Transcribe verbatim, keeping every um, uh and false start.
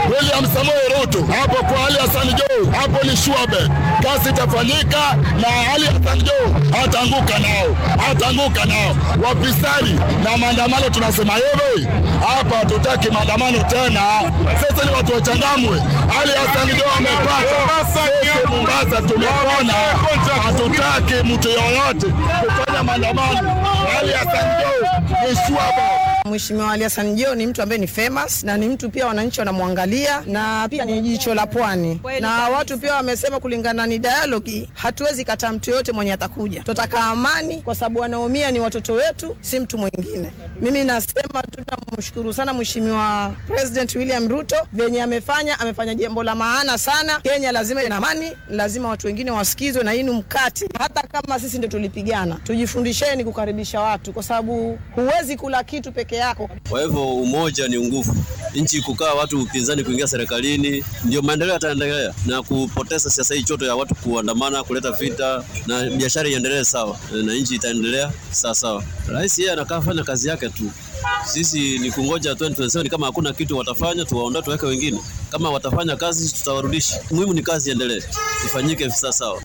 William Samoei Ruto, hapo kwa Ali Hassan Joho, hapo ni shuabe. Kazi itafanyika na Ali Hassan Joho hatanguka nao, hatanguka nao. Wafisadi na maandamano tunasema hivi, hapa hatutaki maandamano tena. Sasa ni watu wachangamwe. Ali Hassan Joho amepata. Sisi Mombasa tumepona. Hatutaki mtu yoyote kufanya maandamano. Ali Hassan Joho ni shuabe. Mheshimiwa Ali Hassan Joho ni mtu ambaye ni famous na ni mtu pia wananchi wanamwangalia na pia ni jicho la pwani. Na watu pia wamesema kulingana ni dialogue, hatuwezi kataa mtu yote mwenye atakuja. Tutataka amani kwa sababu wanaumia ni watoto wetu, si mtu mwingine. Mimi nasema tunamshukuru sana Mheshimiwa President William Ruto venye amefanya, amefanya jambo la maana sana. Kenya lazima ina amani, lazima watu wengine wasikizwe na hii ni mkati. Hata kama sisi ndio tulipigana, tujifundisheni kukaribisha watu kwa sababu huwezi kula kitu peke yako. Kwa hivyo umoja ni nguvu. Nchi kukaa watu upinzani kuingia serikalini ndio maendeleo yataendelea, na kupoteza siasa hii choto ya watu kuandamana kuleta vita na biashara iendelee sawa na nchi itaendelea sawa sawa. Rais yeye anakaa fanya kazi yake tu. Sisi ni kungoja twenty twenty-seven, kama hakuna kitu watafanya tuwaondoe tuweke wengine. Kama watafanya kazi tutawarudisha. Muhimu ni kazi iendelee. Ifanyike sawa sawa.